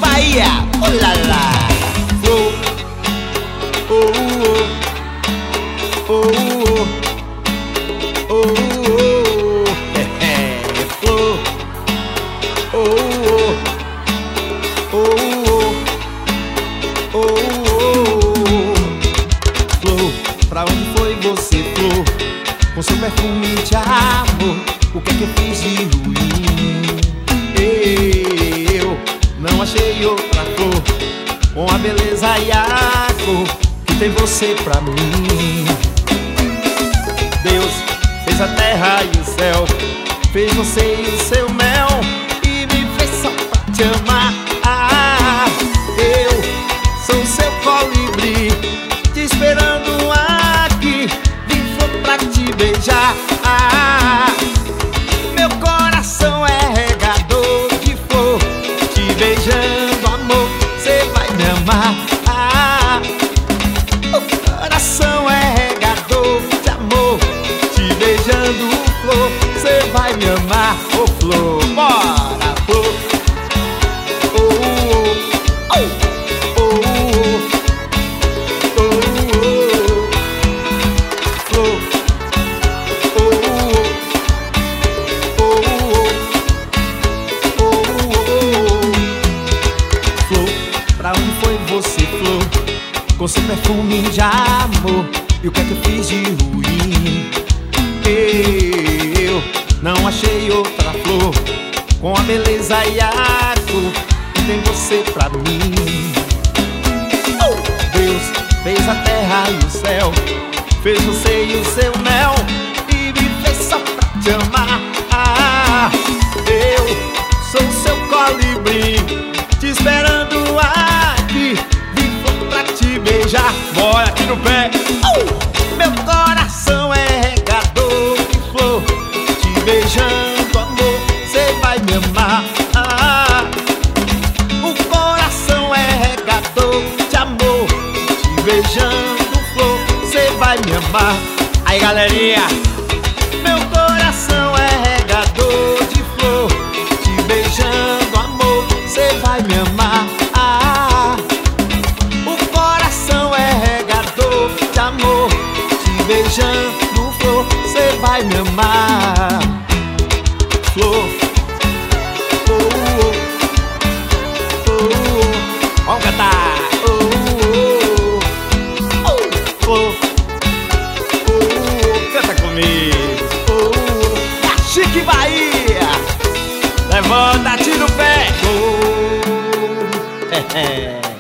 Bahia, olala. Flor, oh, oh, oh, oh, flor, oh, oh, oh, flor, pra onde foi você, flor? Com seu perfume de amor, o que é que eu fiz de ruim? Eu não achei outra flor com a beleza e a cor que tem você pra mim. Deus fez a terra e o céu, fez você e o seu mel, e me fez só pra te amar. Eu sou seu colibri, te esperando aqui, vim flor pra te beijar. Meu coração é regador de flor, te beijando, amor, cê vai me amar. O coração é regador de amor, te beijando, flor, cê vai me amar. Ô flor, bora, flor. Oh, oh, oh, oh, oh, flor. Pra onde foi você, flor? Com seu perfume de amor, e o que é que eu fiz de ruim? Eu não achei outra flor com a beleza e a cor que tem você pra mim. Deus fez a terra e o céu, fez você e o seu mel, e me fez só pra te amar. Eu sou seu colibri, te esperando aqui, vim pra te beijar. Bora aqui no pé. Meu coração é regador de flor, te beijando, amor, cê vai me amar. O coração é regador de amor, te beijando, flor, cê vai me amar. Aí, galerinha, meu coração é regador de flor, te beijando, amor, cê vai me amar. O coração é regador de amor, te beijando, flor, cê vai me amar. Flor, oh, oh, oh, vamos cantar. Oh, oh, oh, flor, oh, canta comigo. Oh, Chique Bahia, levanta-te no pé. Oh,